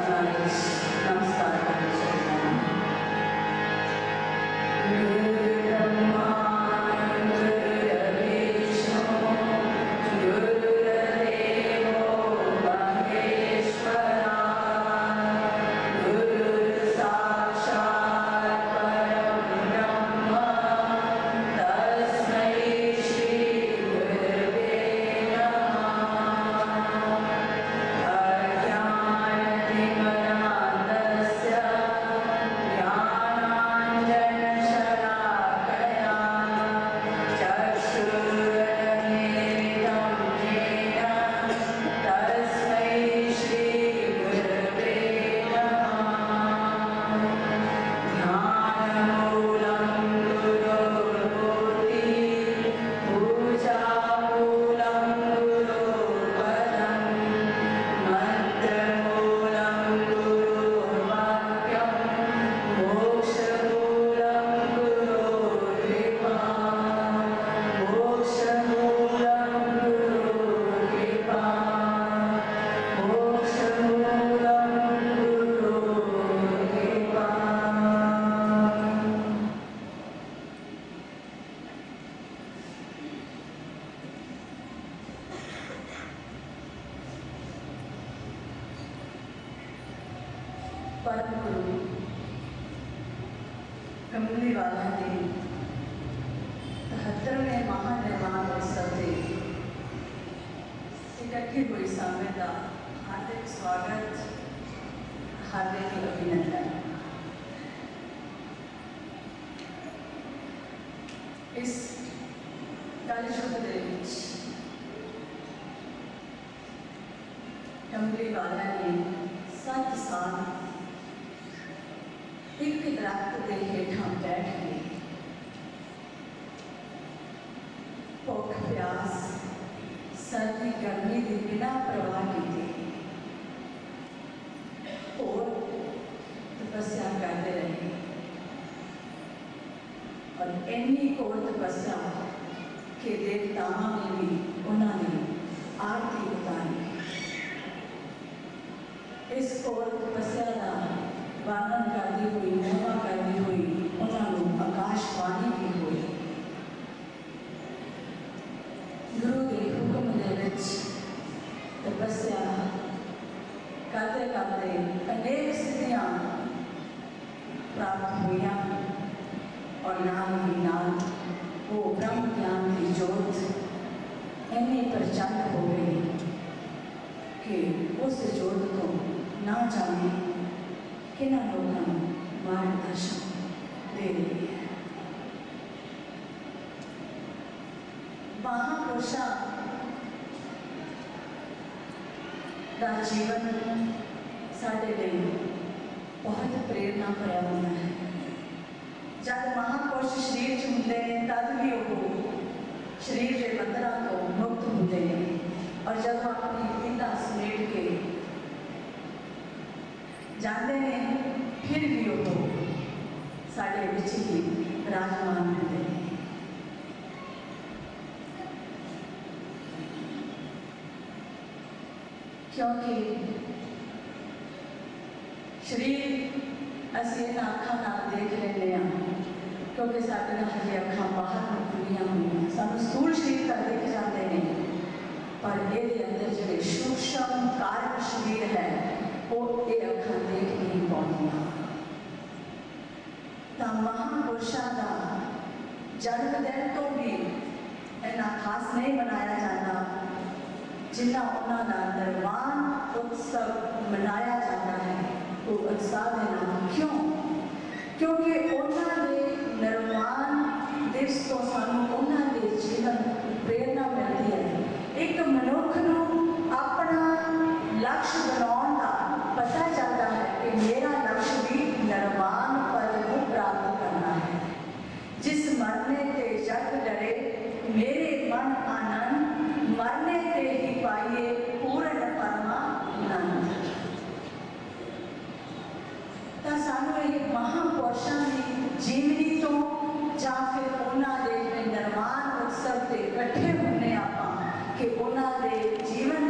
जीवन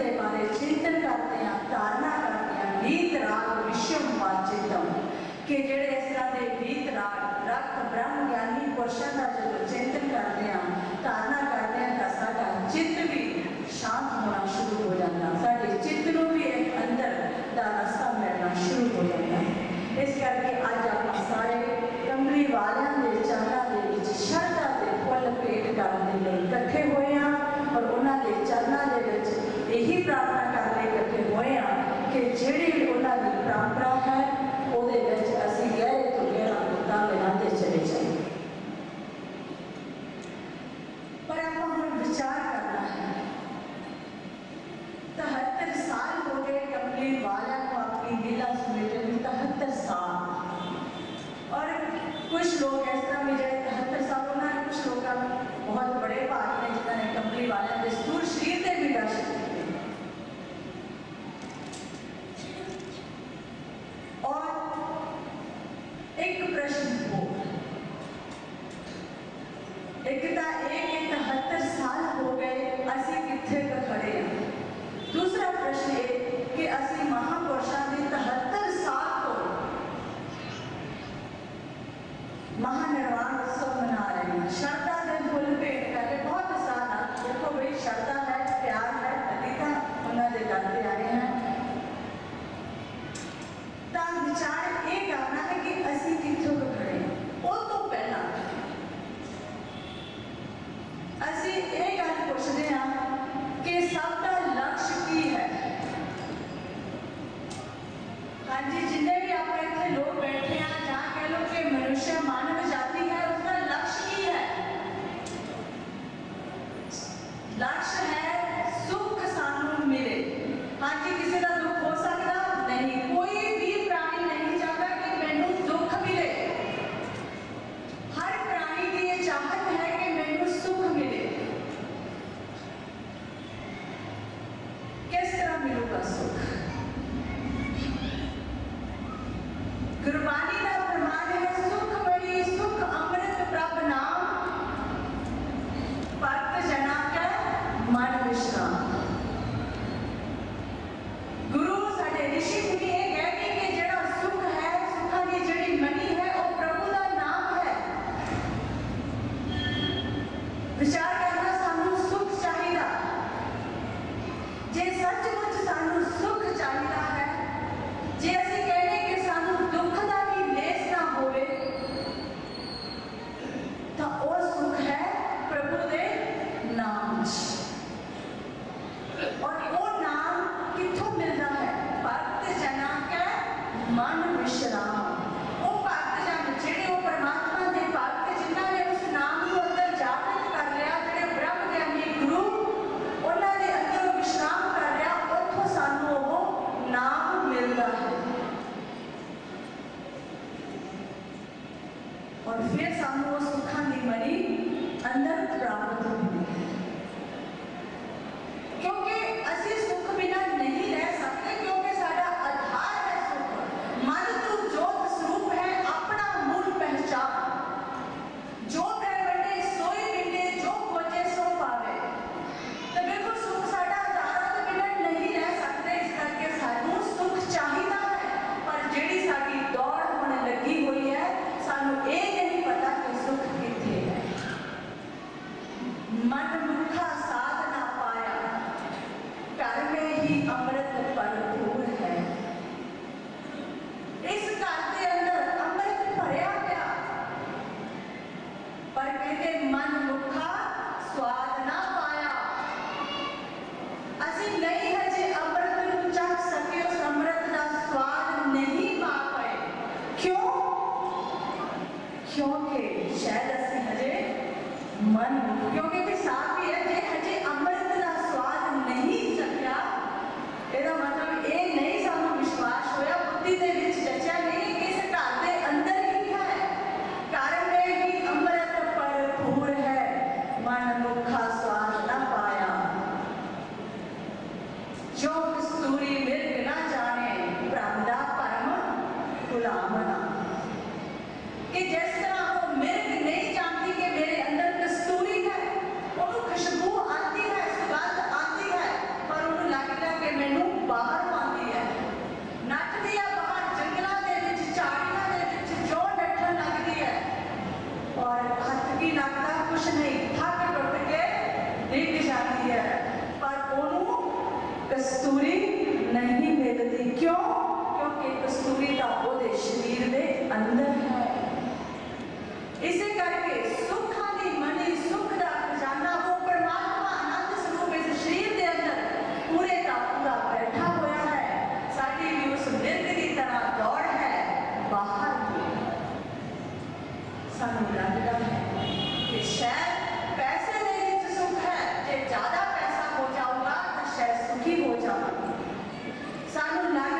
कंपनी वाला को अपनी लीला समेटे 73 साल। और कुछ लोग इस तरह भी जो 73 साल उन्होंने कुछ लोग बहुत बड़े भाग ने जिन्होंने कंपनी वाले दस्तूर शरीर के भी दर्शन किए। और एक प्रश्न हो, एक 73 साल हो गए असी किथे खड़े हैं। दूसरा प्रश्न ये कि असी महापुरुषों के 73 साल तो महानिर्वाण उत्सव मना रहे हैं। श्रद्धा के फुल भेंट करके बहुत आसान है। देखो भाई श्रद्धा है, प्यार है, अधिका उन्होंने करते आए हैं। तो विचार ये करना है कि असी किथों खड़े हैं। वो तो पहला असी ये गल पूछते हैं कि सबका लक्ष्य की है। हाँ जी, जिन्हें भी आप इतने लोग बैठे हैं, जहाँ कह लो कि मनुष्य मानव जाति है, उसका लक्ष्य की है। लक्ष्य है सुख सानू मिले। हाँ जी, किसी का दुख हो सकता नहीं, कोई भी प्राणी नहीं चाहता कि मैनू दुख मिले। हर प्राणी की ये चाहत है कि मैनू सुख मिले। किस तरह मिलेगा सुख? गुरबाणी का प्रमाण है सुख बड़ी सुख अमृत प्रभ नाम भक्त जना का मन विश्राम। गुरु साडे ऋषि मुनि ये कहते कि जेड़ा सुख है, सुखा की जेड़ी मनी है, वो प्रभु का नाम है। विचार करना सानू सुख चाहिए। जे सचमुच सानू सुख चाहिए है, जे असी कहने कि सानू दुख का भी लेस ना होवे, तो वो सुख है प्रभु दे नाम। और वो नाम किथों मिलता है? भक्त जना के मन विश्राम। वो भक्त जन जेड़े वो परमात्मा के भक्त जिन्होंने उस नाम को अंदर जागृत कर लिया, जेड़े ब्रह्म ज्ञानी गुरु उन्होंने अंदर विश्राम कर लिया, उथों सानू वो नाम मिलता है। और फिर सानू वो सुखा की मनी अंदर प्राप्त होती है। क्योंकि असी सुख बिना नहीं रह सकते, क्योंकि साडा आधार है सुख। मन तू जोत स्वरूप है, अपना मूल पहचान। जो है बंदे सोई बिंदे, जो खोजे सो पावे। तो बिल्कुल सुख साडा आधार के बिना नहीं रह सकते। इस करके सानू सुख चाहिए है। पर जेड़ी साडी दौड़ होने लगी हुई है, सानू ये नहीं पता कि सुख किथे है। मन मुखा साध ना पाया, घर में ही अमृत भरपूर है। इस घर के अंदर अमृत भरया गया, पर कहते मन मुखा स्वाद ना पाया। असी नहीं हजे अमृत को चख सके, उस अमृत का स्वाद नहीं पा पाए। क्यों? क्योंकि शायद असी हजे मन, क्योंकि भी साफ ही है, जे हजे अमृत का स्वाद नहीं चखया, ਇਹਦਾ मतलब ये नहीं सानू विश्वास होया, बुद्धि दे विच जचा नहीं कि इस घर के अंदर ही है। घर में ही अमृत भरपूर है, मन मुखा स्वाद ना पाया। जो कस्तूरी मिर्ग ना जाने, भ्रम दा भरम गुलाम ना। कि जिस तरह वो मिर्ग नहीं जानती कि मेरे अंदर कस्तूरी है, उन्होंने खुशबू आती है, सुगंध आती है, पर उन्होंने लगता कि मैनू बाहर पाती है। नटती है बाहर जंगलों के विच, झाड़ियों के विच, जो नठन लगती है, और हथ की लगता कुछ नहीं, थक टुट के डिग जाती है, पर उन्होंने कस्तूरी नहीं मिलती। क्यों? क्योंकि कस्तूरी का वो शरीर के अंदर है। इसे करके सुखा की मनी, सुख का खजाना, वो परमात्मा आनंद स्वरूप इस शरीर के अंदर पूरे का पूरा बैठा हुआ है। साडी भी उस मिर्ग की तरह दौड़ है बाहर की। सानू लगता है कि शायद पैसे के विच सुख है, जो ज्यादा पैसा हो जाऊगा तो शायद सुखी हो जाऊंगा। सानू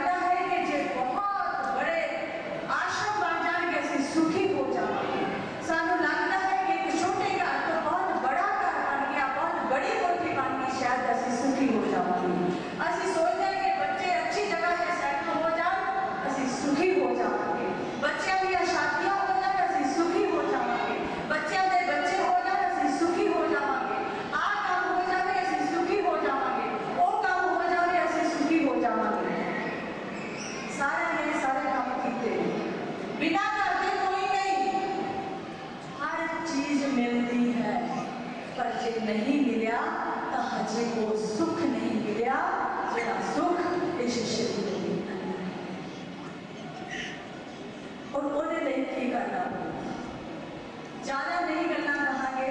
बिना करते कोई नहीं। हर चीज मिलती है, पर जे नहीं मिलिया तो हजे वो सुख नहीं मिलिया जिहड़ा सुख इस शरीर दे अंदर है। और ਉਹਦੇ ਲਈ ਕੀ करना पड़ेगा? ज़्यादा नहीं गल्लां कहांगे।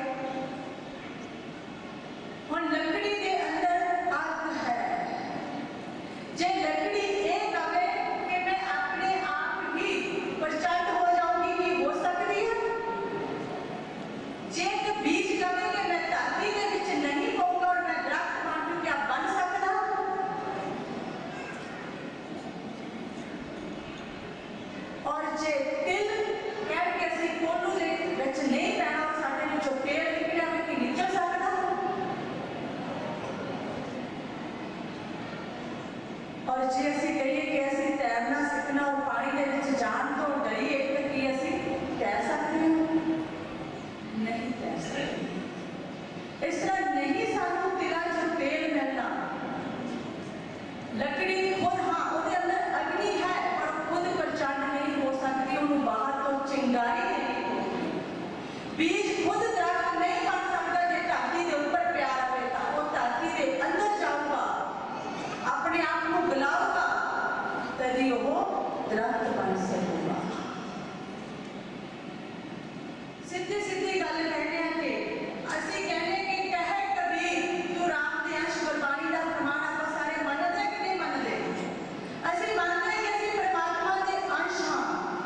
हुण लकड़ी के अंदर अग है, जे लकड़ी ये कहे कि मैं अपने आप ही प्रचंड हो जाऊंगी, कि हो सकती है? जे एक बीज कहे कि मैं धरती के विच नहीं पाऊंगा और मैं दरख्त बन जूं, क्या बन सकता? और जे तिल कह के असीं कोलू दे विच नहीं पैना और साडे विचों पेड़ निकलिया होवे, कि निकल सकदा? और जे असीं कहिए कि असीं तैरना सीखना और पानी दे विच जाण तो डरीए, तो की असीं तैर सकते हैं? नहीं तैर सकते। इस तरह नहीं सानू तिलां चों तेल मिलना। लकड़ी खुद हाँ उसके अंदर अग्नि है, पर खुद प्रचंड नहीं हो सकती, उन्हें बाहर तो चिंगारी नहीं होती। बीज खुद दरख्त नहीं बन सकता, जे धरती के ऊपर प्यार रहे तो वो धरती के अंदर जाऊगा, अपने आप को गलाऊगा, तभी वो दरख्त बन सकूगा। सीधी सीधी गल कहने कि असीं कहने कि कहे कबीर तू राम दे अंश गुरबाणी दा प्रमाण आपां सारे मनदे कि नहीं मनदे? असीं मनदे कि असीं परमात्मा दे अंश हां,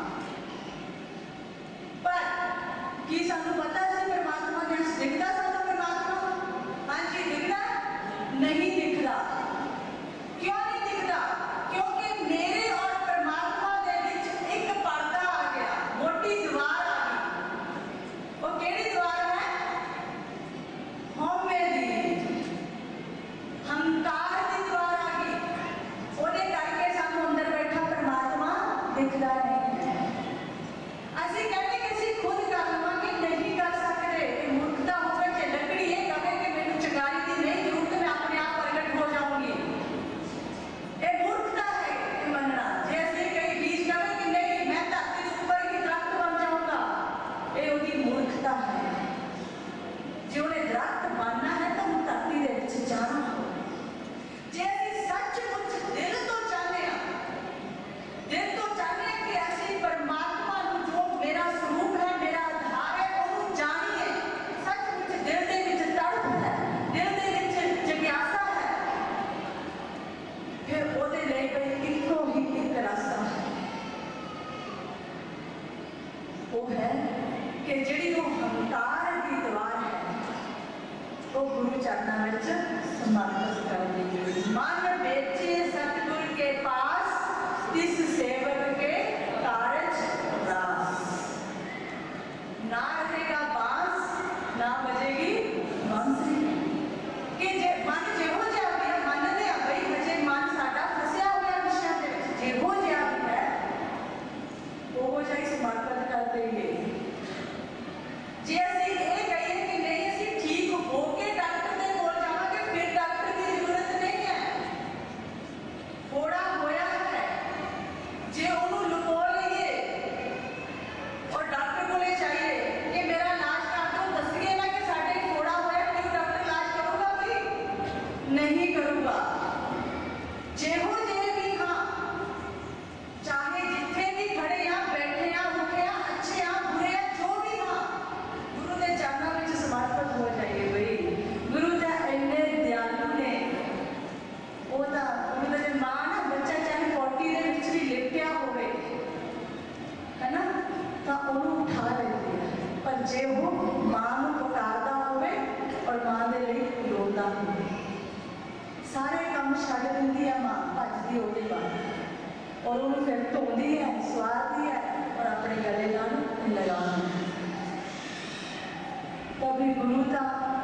पर की सानू पता असीं परमात्मा दे अंश? दिखदा सानू परमात्मा? हाँ जी दिखदा? नहीं दिखदा। क्यों नहीं दिखदा? क्योंकि मेरे और परमात्मा दे विच एक पर्दा आ गया, मोटी दीवार आ गई। वो केड़ी दीवार है? हौमे दी, हंकार की दीवार आ गई। ਉਹਦੇ ਕਰਕੇ ਸਾਨੂੰ ਅੰਦਰ ਬੈਠਾ ਪਰਮਾਤਮਾ ਦਿਖਦਾ ਨਹੀਂ ਹੈ। ਅਸੀਂ ਕਹਿੰਦੇ ਕਿ ਅਸੀਂ ਖੁਦ ਕਰ ਲਵਾਂਗੇ, ਨਹੀਂ ਕਰ ਸਕਦੇ। ਇਹ ਮੂਰਖਤਾ ਹੋਵੇ ਕਿ ਲੱਕੜੀ ਇਹ ਕਹੇ ਕਿ ਮੈਨੂੰ ਚੰਗਾਰੀ ਦੀ ਨਹੀਂ ਜ਼ਰੂਰਤ, ਮੈਂ ਆਪਣੇ ਆਪ ਪ੍ਰਗਟ ਹੋ ਜਾਊਂਗੀ। ਇਹ ਮੂਰਖਤਾ ਹੈ ਇਹ ਮੰਨਣਾ। ਜੇ ਅਸੀਂ ਕਈ ਬੀਜ ਕਹੇ ਕਿ ਨਹੀਂ ਮੈਂ ਧਰਤੀ ਦੇ ਉੱਪਰ ਹੀ ਦਰਖਤ ਬਣ ਜਾਊਂਗਾ, ਇਹ ਉਹਦੀ ਮੂਰਖਤਾ ਹੈ। ਜੇ ਉਹਨੇ ਦਰਖਤ ਬਣਨਾ ਹੈ ਤਾਂ ਉਹ ਧਰਤੀ ਦੇ ਵਿੱਚ ਜਾਣਾ ਹੋਵੇ। ਜੇ ਅਸੀਂ ਸੱਚਮੁੱਚ ਦਿਲ ਤੋਂ ਚਾਹੁੰਦੇ ਹਾਂ, ਦਿਲ ਤੋਂ ਚਾਹੁੰਦੇ ਹਾਂ ਕਿ ਅਸੀਂ ਪਰਮਾਤਮਾ ਨੂੰ ਜੋ ਮੇਰਾ ਸਰੂਪ ਹੈ, ਮੇਰਾ ਆਧਾਰ ਹੈ, ਉਹਨੂੰ ਜਾਣੀਏ, ਸੱਚਮੁੱਚ ਦਿਲ ਦੇ ਵਿੱਚ ਤੜਪ ਹੈ, ਦਿਲ ਦੇ ਵਿੱਚ ਜਿਗਿਆਸਾ ਹੈ, ਫਿਰ ਉਹਦੇ ਲਈ ਬਈ ਇੱਕੋ ਹੀ ਇੱਕ ਰਸਤਾ ਹੈ। ਉਹ ਹੈ ਕਿ ਜਿਹੜੀ ਉਹ ਹੰਕਾਰ ਦੀ ਦੀਵਾਰ ਹੈ, ਉਹ गुरु चरणों में समर्पित कर दीजिए। मन बेचे सतगुर के पास, तिस सेवक के कारज रास। ना रहेगा बांस, ना बजेगी बांसुरी। कि जे मन जिहो जिहा भी है, मनदे आ बई हजे मन साडा फसिया होया विषयां दे विच, जिहो जिहा भी है ओहो जिहा ही समर्पित कर देंगे। जे असीं ये कहिए कि नहीं असीं ठीक हो के डॉक्टर दे कोल जावांगे, फिर डॉक्टर की जरूरत नहीं है। फोड़ा होया है, जे उन्होंने लुको लीए और डॉक्टर को ले जाइए कि मेरा इलाज कर दो, दसिए ना कि साडे फोड़ा होया, क्यों डॉक्टर इलाज करूगा? भी नहीं करूगा। जेहो जे भी हाँ, चाहे जिथे भी खड़े हाँ, बैठे हाँ, उठे हाँ, अच्छे हाँ, बुरे हाँ, जो भी हाँ, गुरु के चरणों में समर्पित हो जाइए। बई गुरु तो इन्ने दयालु ने, वो तो गुरु का जो मां ना बच्चा चाहे पौटी दे विच भी लिपटिया होवे है ना, तो उन्होंने उठा लेते हैं। पर जे वो मां नूं पुकारदा होवे और मां दे लई रोंदा होवे, सारे काम छड्ड दिंदी है मां, भजदी होवे बाहर और उन्हें फिर धोंदी है, स्वारदी है और अपने गले नाल लगाती है। तभी गुरु का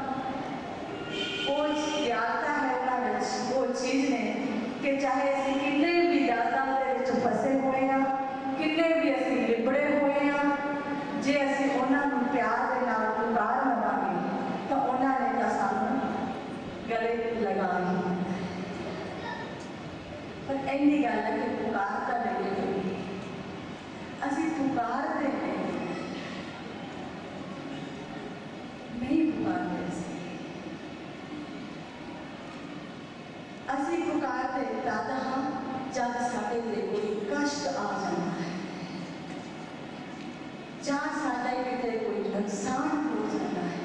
वो दयालता है उन्होंने, वो चीज़ ने कि चाहे असीं किन्ने भी दयालता दे विच फसे हुए हाँ, किन्ने भी असीं लिबड़े हुए हाँ, जे असीं उन्हां नूं प्यार दे नाल पुकार लवांगे तो उन्होंने तो सानूं गले लगा ही। पर इन्नी गल है कि पुकार तो लगे, ਅਸੀਂ ਪੁਕਾਰਦੇ ਨਹੀਂ ਪੁਕਾਰਦੇ ਸੀ। ਅਸੀਂ ਪੁਕਾਰਦੇ ਤਦ ਹਾਂ ਜਦ ਸਾਡੇ ਤੇ ਕੋਈ ਕਸ਼ਟ ਆ ਜਾਂਦਾ ਹੈ ਜਾਂ ਸਾਡੇ ਕਿਤੇ ਕੋਈ ਨੁਕਸਾਨ ਹੋ ਜਾਂਦਾ ਹੈ।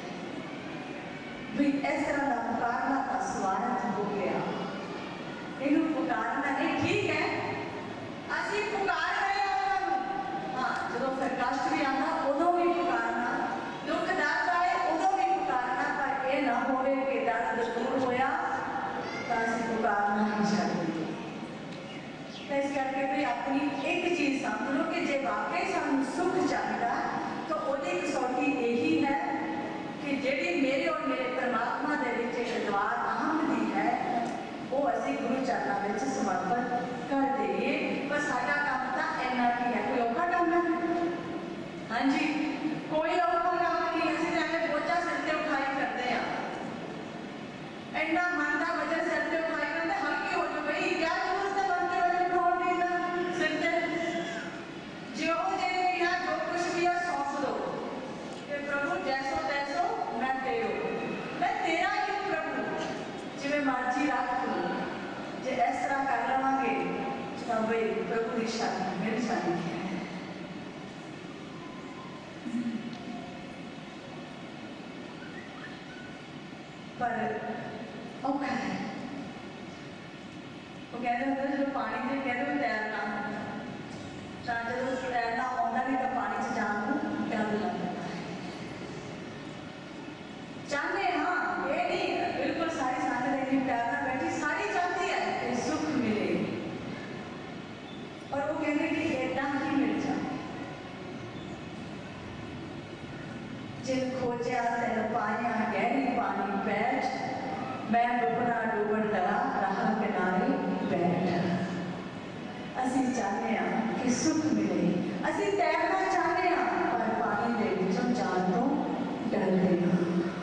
ਵੀ ਇਸ ਤਰ੍ਹਾਂ ਦਾ ਪੁਕਾਰਨਾ ਤਾਂ ਸਵਾਰਥ ਹੋ ਗਿਆ। ਇਹਨੂੰ ਪੁਕਾਰਨਾ ਨਹੀਂ, ਠੀਕ ਹੈ ਅਸੀਂ ਪੁਕਾਰ ਰਹੇ ਹਾਂ ਉਹਨਾਂ ਨੂੰ। ਹਾਂ, ਜਦੋਂ ਫਿਰ ਕਸ਼ਟ ਵੀ ਆਉਂਦਾ ਉਦੋਂ ਵੀ ਪੁਕਾਰਨਾ, ਦੁੱਖ ਦਰਦ ਆਏ ਉਦੋਂ ਵੀ ਪੁਕਾਰਨਾ, ਪਰ ਇਹ ਨਾ ਹੋਵੇ ਕਿ ਦਰਦ ਦੂਰ ਹੋਇਆ ਤਾਂ ਅਸੀਂ ਪੁਕਾਰਨਾ ਹੀ ਛੱਡ ਦਈਏ। ਇਸ ਕਰਕੇ ਵੀ ਆਪਣੀ ਇੱਕ ਚੀਜ਼ ਸਮਝ ਲਓ ਕਿ ਜੇ ਵਾਕਈ ਸਾਨੂੰ ਸੁੱਖ ਚਾਹੀਦਾ ਤਾਂ ਉਹਦੀ ਕਸੌਟੀ ਇਹੀ ਹੈ ਕਿ ਜਿਹੜੀ ਮੇਰੇ ਔਰ ਮੇਰੇ ਪਰਮਾਤਮਾ ਦੇ ਵਿੱਚ ਇੱਕ ਦੁਆ ਅਹਮ ਦੀ ਹੈ ਉਹ ਅਸੀਂ ਗੁਰੂ ਚਰਨਾਂ ਵਿੱਚ ਸਮਰਪਿਤ ਕਰ ਦੇਈਏ। ਪਰ ਸਾਡਾ ਕੰਮ ਤਾਂ ਇੰਨਾ ਕੀ ਹੈ, ਕੋਈ ਔਖਾ ਕੰਮ ਹੈ? ਹਾਂਜੀ, ਕੋਈ ਔਖਾ ਕੰਮ ਨਹੀਂ। ਅਸੀਂ ਤਾਂ ਐਵੇਂ ਬੋਝਾ ਸਿਰ ਤੇ ਉਠਾਈ ਕਰਦੇ ਹਾਂ, ਇੰਨਾ ਮਨ ਦਾ ਵਜਨ ਸਿਰ ਤੇ ਉਠਾਈ ਕਰਦੇ, ਹਲਕੇ ਹੋ ਜਾਓ ਬਈ, ਕਿਆ ਜ਼ਰੂਰਤ ਹੈ ਮਨ ਦੇ ਵਜਨ ਉਠਾਉਣ ਦੀ ਤਾਂ ਸਿਰ ਤੇ। ਜੋ ਜੇ ਵੀ ਹੈ ਜੋ ਕੁਛ ਵੀ ਹੈ ਸੌਂਪ दो ਕਿ ਪ੍ਰਭੂ ਜੈਸੋ ਤੈਸੋ ਮੈਂ ਤੇਰੋ, ਮੈਂ ਤੇਰਾ ਹੀ ਪ੍ਰਭੂ, ਜਿਵੇਂ ਮਰਜ਼ੀ ਰੱਖ ਤੂੰ। ਜੇ ਇਸ ਤਰ੍ਹਾਂ ਕਰ ਲਵਾਂਗੇ ਤਾਂ ਬਈ ਪ੍ਰਭੂ ਦੀ ਸ਼ਾਨ ਮਿਲ ਜਾਣੀ ਹੈ। ਪਰ ਔਖਾ ਹੈ। ਉਹ ਕਹਿੰਦੇ ਹੁੰਦੇ ਜਦੋਂ ਪਾਣੀ ਦੇ ਕਹਿੰਦੇ ਤੈਰਨਾ, ਤਾਂ ਜਦੋਂ ਤੈਰਨਾ ਆਉਂਦਾ ਨਹੀਂ ਤਾਂ ਪਾਣੀ 'ਚ ਜਾਣ ਨੂੰ ਡਰ ਲੱਗਦਾ ਹੈ। ਚਾਹੁੰਦੇ ਹਾਂ, ਇਹ ਨਹੀਂ ਬਿਲਕੁਲ ਸਾਰੀ ਸੰਗਤ ਇੰਨੀ ਪਿਆਰ ਨਾਲ ਬੈਠੀ, ਸਾਰੀ ਚਾਹੁੰਦੀ ਹੈ ਕਿ ਸੁੱਖ ਮਿਲੇ, ਪਰ ਉਹ ਕਹਿੰਦੇ ਕਿ ਏਦਾਂ ਹੀ ਮਿਲ ਜਾਏ। ਜਿਨ ਖੋਜਿਆ ਤੈਨੂੰ ਪਾਇਆ ਗਹਿਰੀ ਪਾਣੀ ਬੈਠ, ਮੈਂ ਡੁੱਬਣਾ ਡੁੱਬਣ ਡਰਾ ਰਾਹ ਕਿਨਾਰੇ ਬੈਠ। ਅਸੀਂ ਚਾਹੁੰਦੇ ਹਾਂ ਕਿ ਸੁੱਖ ਮਿਲੇ, ਅਸੀਂ ਤੈਰਨਾ ਚਾਹੁੰਦੇ ਹਾਂ, ਪਰ ਪਾਣੀ ਦੇ ਵਿੱਚੋਂ ਜਾਣ ਤੋਂ ਡਰਦੇ ਹਾਂ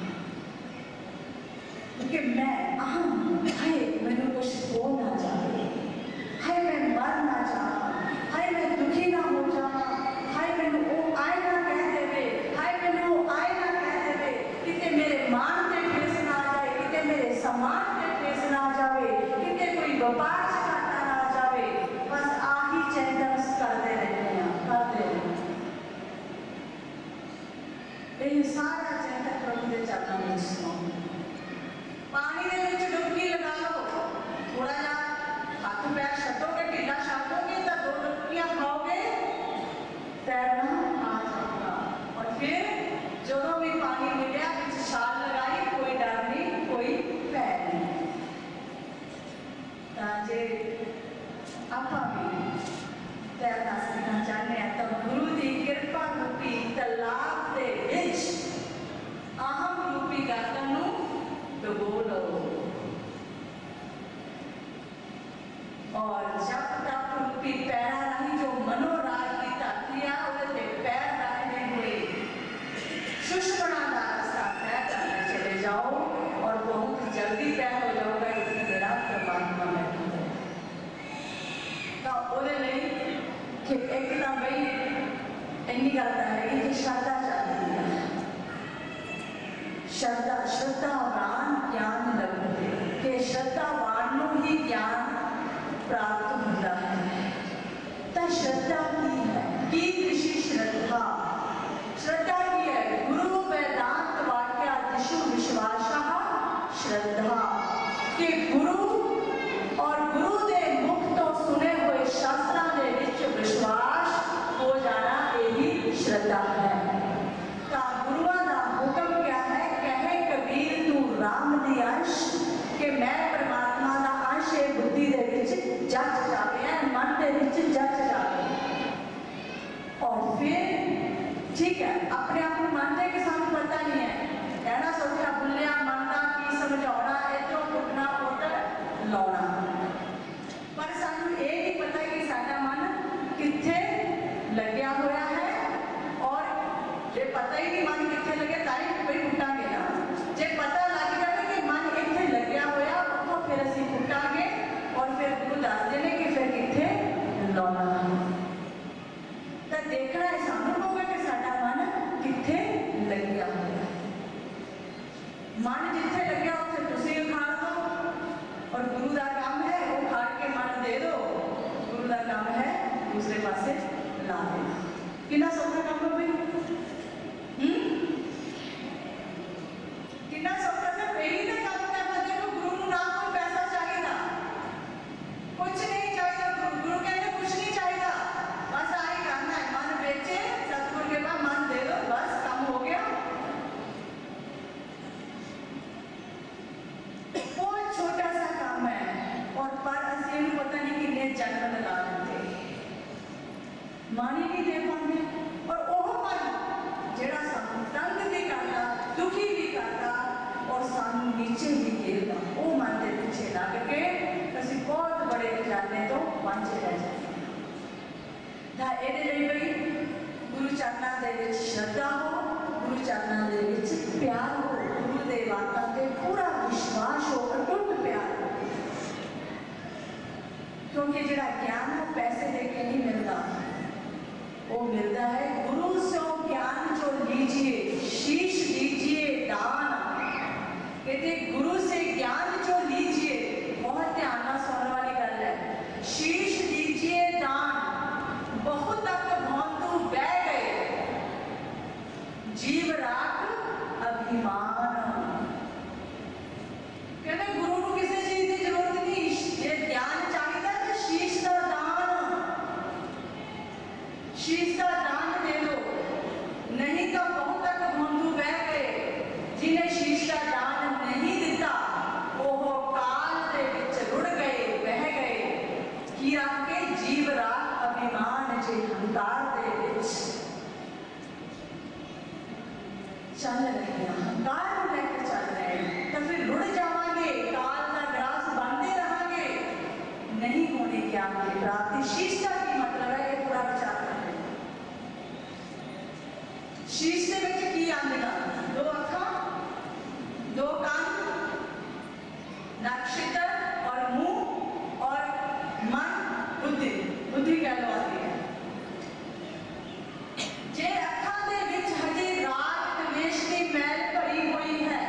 ਕਿ ਮੈਂ ਹਾਏ ਮੈਨੂੰ ਕੁਛ ਹੋ ਨਾ ਜਾਵੇ, ਹਾਏ ਮੈਂ ਮਰ ਨਾ ਜਾਵਾਂ, ਹਾਏ ਮੈਂ ਦੁਖੀ ਨਾ ਹੋ ਜਾਵਾਂ, ਹਾਏ ਮੈਨੂੰ ਉਹ ਆਏ ਨਾ ਕਹਿ ਦੇਵੇ, ਹਾਏ ਮੈਨੂੰ ਉਹ ਆਏ ਨਾ ਕਹਿ ਦੇਵੇ, ਕਿਤੇ ਮੇਰੇ ਮਾਣ ਤੇ ਠੇਸ ਨਾ ਆ ਜਾਏ, ਕਿਤੇ ਮੇਰੇ ਸਮਾਨ ਤੇ ਠੇਸ ਨਾ ਜਾਵੇ, ਕਿਤੇ ਕੋਈ ਵਪਾਰ 'ਚ ਘਾਟਾ ਨਾ ਆ ਜਾਵੇ। ਬਸ ਆਹੀ ਚਿੰਤਨ ਕਰਦੇ ਰਹਿੰਦੇ ਹਾਂ, ਕਰਦੇ ਇਹ ਸਾਰਾ ਚਿੰਤਨ ਪ੍ਰਭੂ ਦੇ ਚਰਨਾਂ ਵਿੱਚ ਸੁਣੋ। ਪਾਣੀ ਦੇ ਵਿੱਚ ਡੁਬਕੀ ਲਗਾ ਲਓ, ਥੋੜਾ ਜਿਹਾ ਹੱਥ ਪੈਰ ਛੱਡੋਗੇ, ਢਿੱਲਾ ਛੱਡੋਗੇ ਤਾਂ 2 ਡੁਬਕੀਆਂ ਖਾਓਗੇ, ਤੈਰਨਾ ਆ ਜਾਊਗਾ। ਔਰ ਫਿਰ ਜਦੋਂ ਵੀ ਪਾਣੀ ਮਿਲਿਆ ਵਿੱਚ ਛਾਲ ਲਗਾਈ, ਕੋਈ ਡਰ ਨਹੀਂ, ਕੋਈ ਭੈ ਨਹੀਂ। ਤਾਂ ਜੇ ਆਪਾਂ ਵੀ ਤੈਰਨਾ ਸਿੱਖਣਾ ਚਾਹੁੰਦੇ ਹਾਂ ਤਾਂ ਗੁਰੂ ਦੀ ਕਿਰਪਾ ਰੂਪੀ ਤਲਾਬ ਦੇ ਵਿੱਚ ਅਹਮ ਰੂਪੀ ਗਰਦਨ ਨੂੰ ਡੁਬੋ ਲਓ ਔਰ ਜਪ ਤਪ ਰੂਪੀ ਪੈਰਾਂ ਰਾਹੀਂ ਜੋ ਮਨੋਰਾਜ ਦੀ ਧਰਤੀ ਆ ਉਹਦੇ ਤੇ ਪੈਰ ਰੱਖਦੇ ਹੋਏ ਸੁਸ਼ਮਣਾ ਦਾ ਰਸਤਾ ਤੈਅ ਕਰਦੇ ਚਲੇ ਜਾਓ ਔਰ ਬਹੁਤ ਜਲਦੀ ਤੈਅ ਹੋ ਜਾਊਗਾ ਕਿ ਮੇਰਾ ਪਰਮਾਤਮਾ ਬੈਠਾ ਹੈ। ਤਾਂ ਉਹਦੇ ਲਈ ਕਿ ਇੱਕ ਤਾਂ ਬਈ ਇੰਨੀ ਗੱਲ ਤਾਂ ਹੈ ਕਿ ਸ਼ਰਧਾ ਚਾਹੀਦੀ ਹੈ। ਸ਼ਰਧਾਵਾਨ ਗਿਆਨ ਲਭਤੇ, ਕਿ ਸ਼ਰਧਾਵਾਨ ਨੂੰ ਹੀ ਗਿਆਨ ਪ੍ਰਾਪਤ ਹੁੰਦਾ ਹੈ। ਤਾਂ ਸ਼ਰਧਾ ਕੀ ਹੈ? ਕੀ ਕ੍ਰਿਸ਼ੀ ਸ਼ਰਧਾ? ਸ਼ਰਧਾ ਕੀ ਹੈ? ਗੁਰੂ वेदांत वाक्या दिशु विश्वासः श्रद्धा, कि गुरु और गुरु के मुख तो सुने हुए शास्त्रों के विच विश्वास हो जाना यही श्रद्धा है। तो गुरुओं का हुक्म क्या है? कहे कबीर तू राम दी अंश, कि मैं परमात्मा का अंश है, बुद्धि दे विच जच जावे, मन दे विच जच जावे। और फिर ठीक है अपने आप को मानते कि सानू पता नहीं है, कहना सौखा, बुलिया मन का की समझाना, इधरों उठना उधर कुछ नहीं चाहिए। गुरु कहते कुछ नहीं चाहिए, बस आही करना है। मन बेचे सतगुरु के पास मन दे दो, बस काम हो गया। बहुत छोटा सा काम है, और पर असं पता नहीं कितने जन्म लगा देते, मन ही नहीं दे पाते। और वह मन जिहड़ा सानू तंग भी करता, दुखी भी करता और सानू नीचे भी गिरता, वो मन के पिछे लग के असीं बहुत बड़े खजाने तो वांझे रह जाते हैं। तां इहदे लई बई गुरु चरनां दे विच श्रद्धा हो, गुरु चरनां दे विच प्यार हो, गुरु दे वातां ते पूरा विश्वास हो, अटुट प्यार हो। क्योंकि जिहड़ा ज्ञान वो पैसे दे के नहीं मिलता, वो मिलता है गुरु से। ज्ञान जो लीजिए, शीश दीजिए दान, कहते गुरु से ज्ञान जो लीजिए, बहुत ध्यान से सुनने वाली गल है। शीश दीजिए दान, बहुत तक भौंतु बह गए, जीव राख अभिमान। कहते गुरु को किसी चीज की जरूरत नहीं, जे ज्ञान चाहिए तो शीश का दान, शीश का दान दे दो। नहीं तो बहुत तक भौंतु बह गए, जिन्हें शीश का दान नहीं दिता वो काल दे विच रुड़ गए, बह गए। की आके जीव राख अभिमान जे हंकार दे विच चल रहे हैं, हंकार को लेकर चल रहे हैं, तो फिर रुड़ जावांगे, काल का ग्रास बनते रहांगे, नहीं होने की आपकी प्राप्ति। शीश का की मतलब है, ये पूरा विचार करें। शीश के विच की आंदेगा? दो अखां, दो कान, नक्षत्र और मुंह और मन, बुद्धि, बुद्धि कह लो आती है। जे अखां दे विच हजे राग द्वेष की मैल भरी हुई है,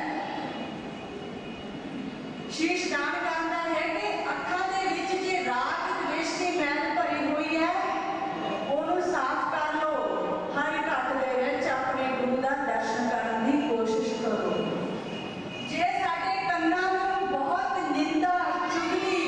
शीश दान करता है कि अखां दे विच जे राग द्वेष की मैल भरी हुई है, ਉਹਨੂੰ साफ कर लो। हर घट दे विच अपने गुरु का दर्शन करने की कोशिश करो। जे साडे कन्नां नूं बहुत निंदा, चुगली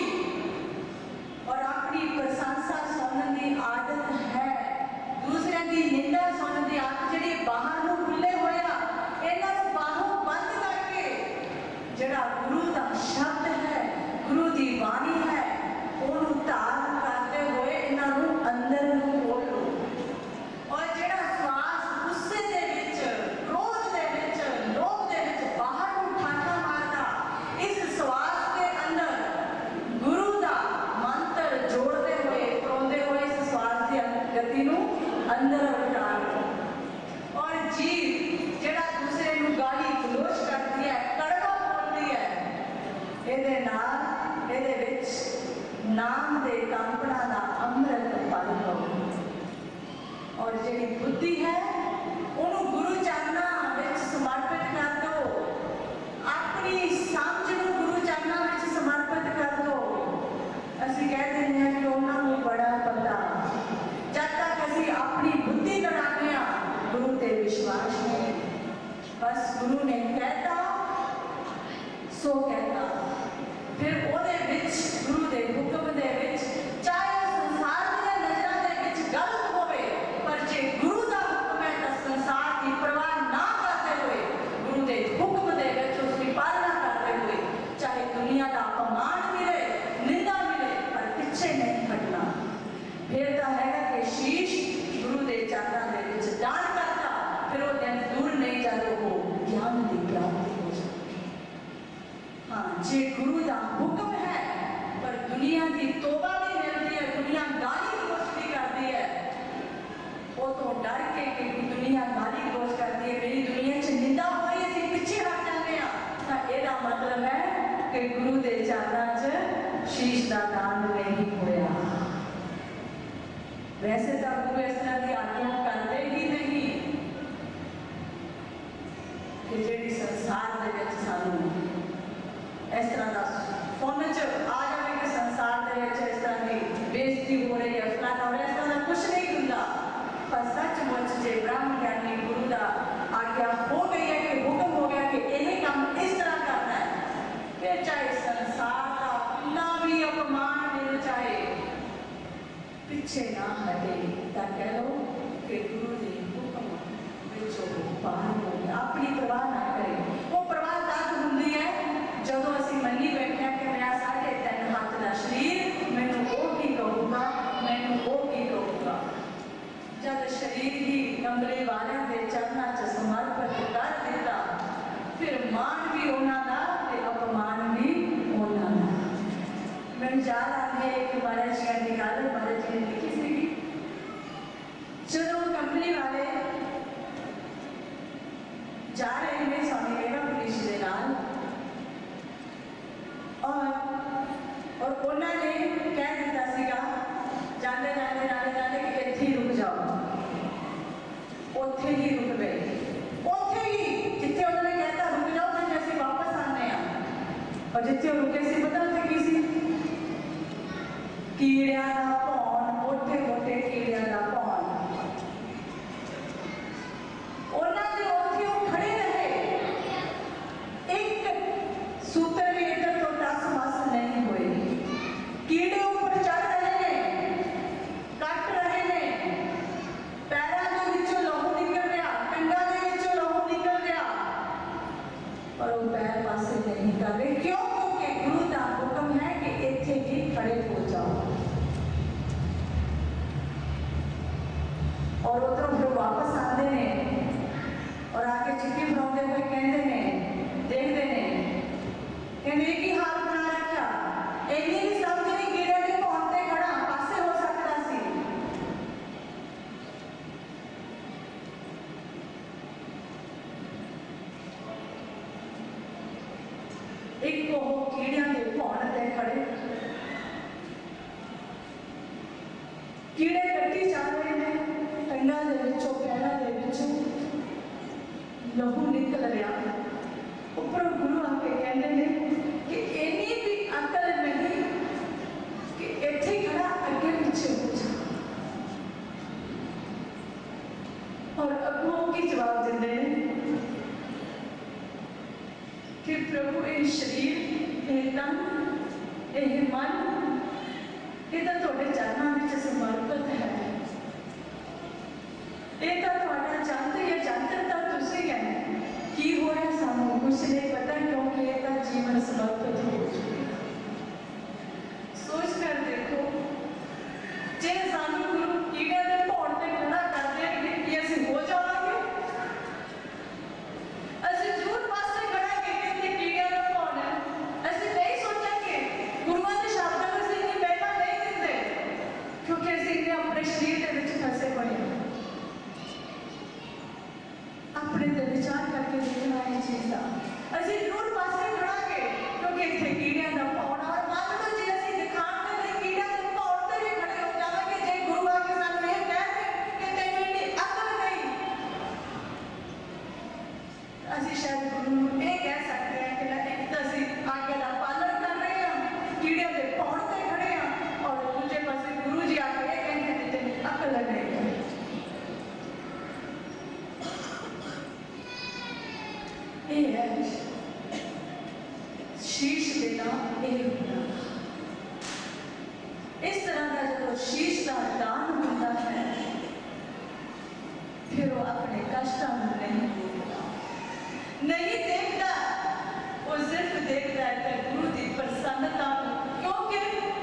और अपनी प्रशंसा सुनने की आदत है, दूसरे की निंदा सुनने की आदत जिहड़ी बाहर नूं खुले होया, इन्हां नूं बाहों बंद करके जिहड़ा गुरु का शब्द है, गुरु की बाणी है, ਉਹਨੂੰ धारण करते हुए इन्हां नूं अंदर नूं खोल लो। और जिहड़ा श्वास गुस्से दे विच, क्रोध दे विच, लोभ दे विच बाहर नूं ठाठा मारदा, इस श्वास के अंदर गुरु का मंत्र जोड़ते हुए, परोंदे हुए इस श्वास की गति नूं अंदर उतार लो। और जीव जिहड़ा दूसरे नूं गाली गलोच करती है, कड़वा बोलती है, इहदे नाल इहदे विच नाम दे कंपना का अमृत पल लो। और जिहड़ी बुद्धि है उन्होंने गुरु चरनां विच समर्पित कर दो, अपनी समझ नूं गुरु चरनां विच समर्पित कर दो। असीं कह दिंदे हां कि उन्हां नूं बड़ा पता, जब तक असीं अपनी बुद्धि लड़ाते हैं गुरु ते विश्वास नहीं। बस गुरु ने कहता सो कहता, फिर ਉਹਦੇ ਵਿੱਚ गुरु के हुक्म दे विच चाहे संसार दी नज़रां दे विच गलत होवे, पर जे गुरु का हुक्म है तो संसार की परवाह ना करते हुए गुरु के हुक्म दे विच उसकी पालना करते हुए, चाहे दुनिया का अपमान मिले, निंदा मिले, पर पिछे नहीं हटना। फिर तो हैगा कि शीश गुरु के चरणों दे विच दान करता, फिर वो दिन दूर नहीं जाते, वो ज्ञान की प्राप्ति हो जाती। हाँ, जे गुरु का हुक्म है पर दुनिया की तोबा भी मिलती है, दुनिया गाली गलोच भी करती है, वो तो डर के कि दुनिया गाली गलोच करती है, मेरी दुनिया च निंदा हो रही है, पिछे हट जाते हैं, तो यह मतलब है कि गुरु के चरणों च शीश का दान नहीं होया। वैसे तो गुरु इस तरह की आज्ञा करते ही नहीं कि जिहड़ी संसार दे विच सानू इस तरह का फोन च आ जाए कि संसार के इस तरह की बेइज्जती हो रही है, फलाना हो रहा है, इस तरह कुछ नहीं होता। पर सचमुच जे ब्रह्म ज्ञानी गुरु का आज्ञा हो गई है कि हुक्म हो गया कि यही काम इस तरह करना है, फिर चाहे संसार का कितना भी अपमान मिल जाए, जाए पिछे ना हटे तो कह लो कि गुरु के हुक्म विचों बाहर हो गया। अपनी परवाह ना करे। वो परवाह तद होंदी है जदों असीं मन्नी बैठे कि मेरा 3.5 हाथ का शरीर मैनूं वो की कहूगा, मैनूं वो की कहूगा। जब शरीर ही कमरे वाले के चरणों च समर्पित कर दिता फिर मान भी उन्हां दा ते अपमान भी उन्हां दा। मैनूं याद आती है एक महाराज जी की गल महाराज जी ने लिखी सी जदों कंपनी वाले जा रहे हैं स्वामी विवेकानंद जी के नाल और उन्होंने कह दिता सीगा जाते जाते जाते जाते कि इत्थे ही रुक जाओ। उत्थे ही रुक गए। उत्थे ही जिथे उन्होंने कहता रुक जाओ फिर असीं वापस आने और जिथे रुके सी पता उत्थे की सी कीड़ियां दा भौन, मोटे मोटे कीड़ियां दा भौन। उन्होंने उत्थे वो खड़े रहे एक सूत्र भी इधर तो टस मस नहीं हुए। कीड़े ऊपर चढ़ रहे हैं, कट रहे हैं, पैरों के विचों लहू निकल रहा, पिंडा के विचों लहू निकल रहा पर वो पैर पासे नहीं कर रहे। क्यों? क्योंकि गुरु का हुक्म है कि इत्थे ही खड़े हो जाओ। और उधरों फिर वापस आते हैं और आके चिट्ठी बनाते हुए कहते हैं देखते हैं कहते एक ही हाल बना रखा इन्नी भी समझ नहीं कीड़े के भौन ते खड़ा पासे हो सकता सी। एक वो कीड़ियां के भौन ते खड़े कीड़े कट्टी जा रहे हैं टंगा दे विचों पैरां दे विचों लहू निकल रहा। ऊपर गुरु आके कहते हैं कि इन्नी भी अकल नहीं कि इत्थे खड़ा अगे पीछे हो जा। और अगों की जवाब देते हैं कि प्रभु ये शरीर ये तन ये मन ये तो तुहाडे चरणों में समर्पित है। ये तो तुहाडा जंत या जंतर तो तुसीं है की होया सानू कुछ नहीं पता क्योंकि ये तो जीवन समर्पित हो चुका। सोच कर देखो जे सानू गुरु कीड़े के भौन ते खड़ा कर देंगे कि असीं हो जावांगे। असीं जरूर पासे खड़ांगे कि इत्थे कीड़ियां दा भौन है। असीं नहीं सोचांगे गुरुआं दे शब्दां नूं असीं इन्नी महिमा नहीं दिंदे क्योंकि असीं इन्ने अपने शरीर दे विच फसे होए हां। अपने ते विचार करके देखना ये चीज़ का असीं जरूर पासे खड़ांगे क्योंकि इत्थे कीड़ियां दा भौन और मान लो जे असीं दिखाण दे लई कीड़ियां दे भौन ते भी खड़े हो जावांगे जे गुरु आके सानूं ये कह दे कि तैनूं इन्नी अकल नहीं असीं शायद गुरु नूं ये कह सकते हैं कि एक तो असीं आगे का पालन कर रहे हैं कीड़ियां दे भौन ते खड़े हैं और दूजे पासे गुरु जी आके ये कहते हैं तैनूं अकल नहीं। ये है शीश देना ये होना। इस तरह का जो शीश का दान होता है फिर वो अपने कष्टों नहीं देखता नहीं देखता वो सिर्फ देखता है गुरु की प्रसन्नता क्योंकि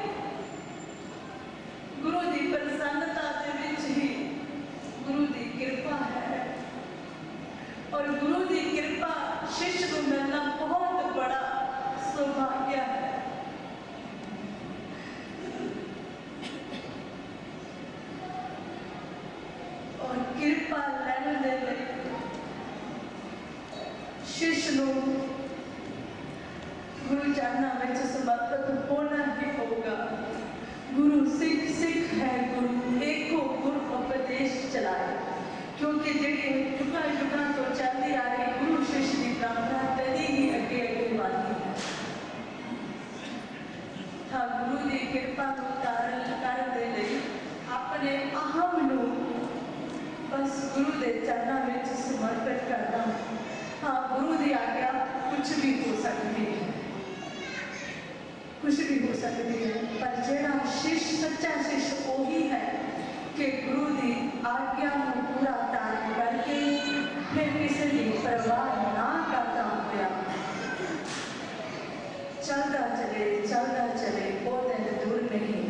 गुरु की प्रसन्नता के विच ही गुरु की कृपा है और गुरु की कृपा शिष्य को मिलना बहुत बड़ा सौभाग्य है। और कृपा लैने दे लई शिष्य को गुरु चरणों में समर्पित होना ही होगा। गुरु सिख सिख है गुरु एको गुरु उपदेश चलाए क्योंकि जिहड़ी युगां युगां तो चलती आ रही गुरु शिष्य की परंपरा कदी ही अगे अगे बढ़ती है। हाँ गुरु की कृपा को धारण करने लई अपने अहम नूं बस गुरु के चरणों में समर्पित करना। हाँ गुरु की आज्ञा कुछ भी हो सकती है कुछ भी हो सकती है, पर जेड़ा शिष्य सच्चा शिष्य वही है कि गुरु की आज्ञा को पूरा धारण करके फिर किसी की परवाह ना करता हुआ चलता चले वो दिन दूर नहीं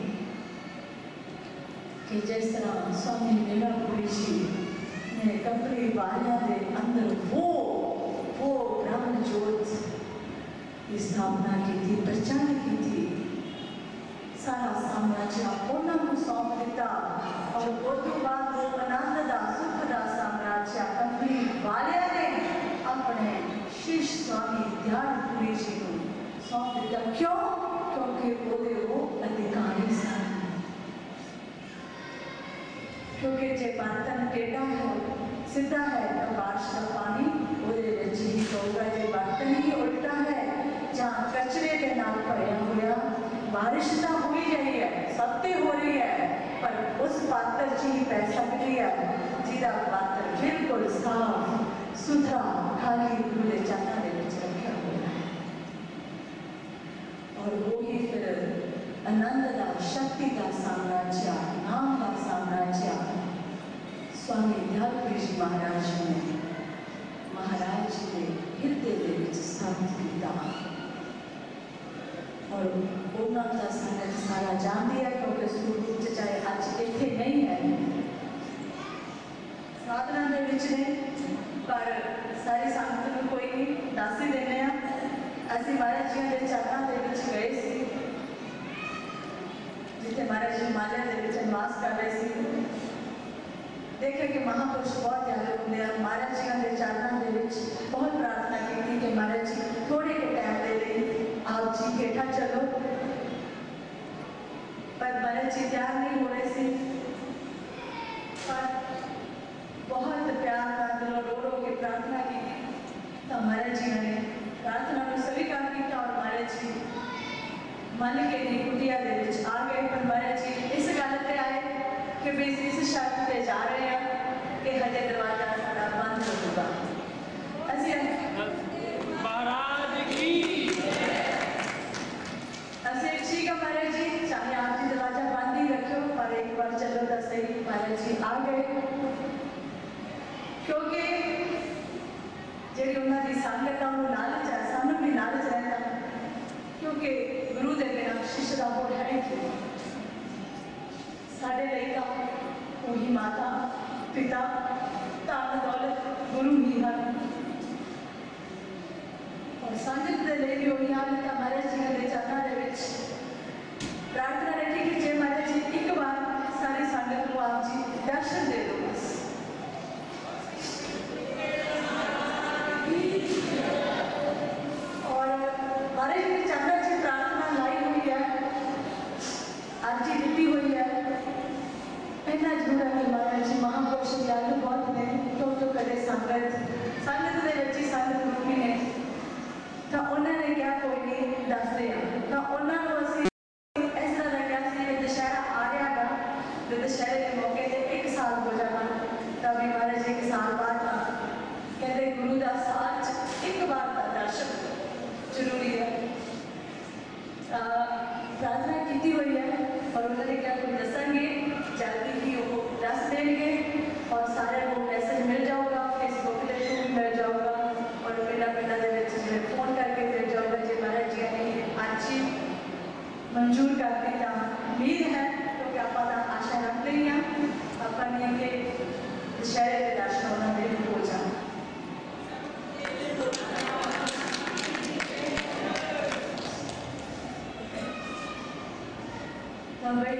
कि जिस तरह स्वामी मीरापुरी जी ने कंपनी वालिया के अंदर वो ब्रह्म ज्योत की स्थापना की थी, प्रचंड की थी, सारा साम्राज्य उन्होंने सौंप दिता और उस बाद वो आनंद का सुख का साम्राज्य कंपनी वालिया ने अपने शिष्य स्वामी ध्यानपुरी जी को सौंप दिता। क्यों? क्योंकि वो अधिकारी सन। क्योंकि जे बर्तन टेढ़ा है सीधा है तो बारिश का पानी ਉਹਦੇ ਵਿੱਚ ਹੀ ਹੋਊਗਾ, जे बर्तन ही उल्टा है जहाँ कचरे के नाल भरिया हुआ बारिश तो हो ही रही है, सत्य हो रही है, पर उस पात्र च ही पै सकती है जिहदा पात्र बिल्कुल साफ सुथरा खाली गुरु के चरणों के विच रखा हुआ है। और वो ही फिर आनंद का शक्ति का साम्राज्य नाम का साम्राज्य स्वामी ध्यानपुरी जी महाराज ने महाराज जी के हृदय के विच स्थापित किया। और उन्होंने का संगत सारा जानती है क्योंकि स्वरूप चाहे अज इतने नहीं है साधना के विच ने, पर सारी संगत को कोई नहीं दस ही देने असी महाराज जी के चरणों के विच गए सी जिथे महाराज जी हिमालय के विच निवास कर रहे थे। देखे कि महापुरुष बहुत ज्यादा होंगे, महाराज जी के चरणों के विच बहुत प्रार्थना की कि महाराज जी थोड़े के टाइम के लिए आप जी हेठा चलो, पर महाराज जी तैयार नहीं हो रहे थे। पर बहुत प्यार का दिलों रो के प्रार्थना की तो महाराज जी ने प्रार्थना को स्वीकार किया और महाराज जी मन के कुटिया के विच आ गए। पर महाराज जी इस गल पे आए कि भी इस शर्त पे जा रहे हैं कि हजे दरवाजा सारा बंद होगा। असी ठीक है महाराज जी, चाहे आप जी दरवाजा बंद ही रखो पर एक बार चलो तो सही। महाराज जी आ गए क्योंकि जी उन्होंने संगत का लालच है, सानू भी लालच रहता क्योंकि गुरु के बिना शिष्य का होड़ है ही साढ़े लिए तो वही माता पिता धन दौलत गुरु ही है और संगत के लिए भी वही हाल है। महाराज जी के चरणों के विच प्रार्थना रखी कि जे महाराज जी एक बार सारी संगत को आप जी दर्शन दे दो बस। और महाराज जी के चरणों से प्रार्थना लाई हुई है, अर्जी दी हुई है। इतना जरूर है कि महाराज जी महापुरुष दयालु बहुत ने क्योंकि कदे संगत के विच ही संगत रूपी ने तो उन्होंने क्या कोई नहीं दसते हैं तो उन्होंने असीं इस तरह लग्या सी कि दशहरा आ रहा है तो दशहरे के मौके पर 1 साल हो जाना तभी महाराज जी 1 साल बाद कहते गुरु का साल एक बार का दर्शन जरूरी है। प्रार्थना की हुई है और उन्होंने क्या कोई दसेंगे जल्दी ही वो दस देंगे और सारे को मैसेज मिल जाऊगा, फेसबुक के थ्रू भी मिल जाऊगा और पिंडा के फोन करके मिल जाऊगा। जी महाराज जी ने आज ही मंजूर कर दी तो उम्मीद है क्योंकि आप आशा रख रही हैं अपने के दशहरे के दर्शन उन्होंने हो जाए। तो भाई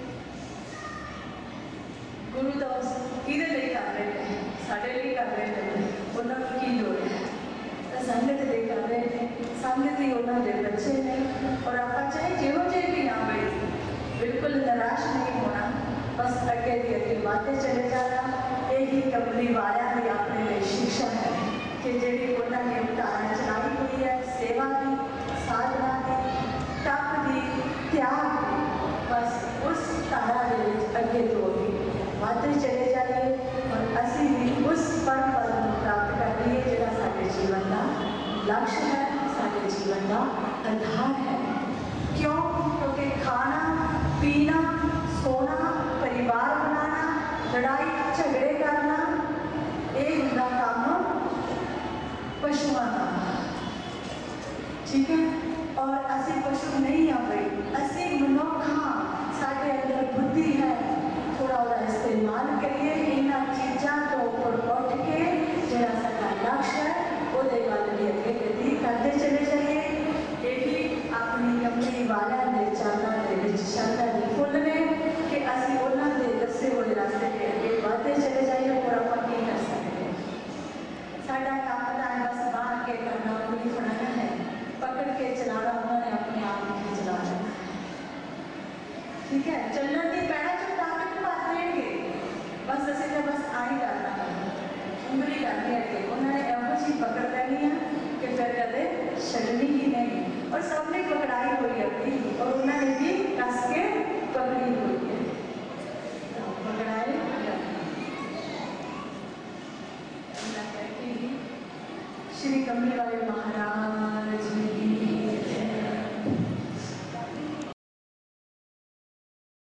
गुरु तो किदे लिए कर रहे हैं, साढ़े लिए कर रहे हैं, उन्होंने की लोड़ है तो संगत लिए कर रहे हैं, संगत ही उन्होंने बच्चे ने और आप चाहे जो भी हाँ भाई बिल्कुल निराश नहीं होना, बस अगे की अगे बातें चले जाना। यही कंपनी वालिया की अपने लिए शिक्षा है कि जी उन्होंने उदाहरण चलाई हुई है सेवा की, साधना की, तप की, त्याग की, बस उस धारा के अगे तो बढ़ते चले जाइए और असी भी उस परम पद को प्राप्त कर लिए जिहड़ा साडे जीवन का लक्ष्य है, साडे जीवन का आधार है। क्यों? के खाना पीना सोना परिवार बनाना लड़ाई झगड़े करना ये हुंदा काम पशुओं का। ठीक है और असी पशु नहीं आ गए असी मनुख हाँ साढ़े अंदर बुद्धि है थोड़ा वह इस्तेमाल करिए इन्होंने चीज़ों तो उठ के जरा साडा लक्ष्य है वो वाल भी अगे गति करते चले जाइए। यही अपनी कमली वालों के चरणों के शरधा की फुल ने कि असी उन्होंने दसे हुए रास्ते के अगे बढ़ते चले जाइए और आप की कर सकते साडा काम का बस बांध के करना उंगली फड़ाना है पकड़ के चलाना उन्होंने अपने आप ही चलाना। ठीक है चलने की पैड़ा जो ताकत पा देंगे बस असं तो बस आ ही करना उंगली करनी है उन्होंने एवं चीज पकड़ लेनी है कि फिर कदे छड़नी ही नहीं और सबने पकड़ाई हुई अपनी और उन्होंने भी कस के पकड़ी हुई है पकड़ाई श्री कमली वाले महाराज जी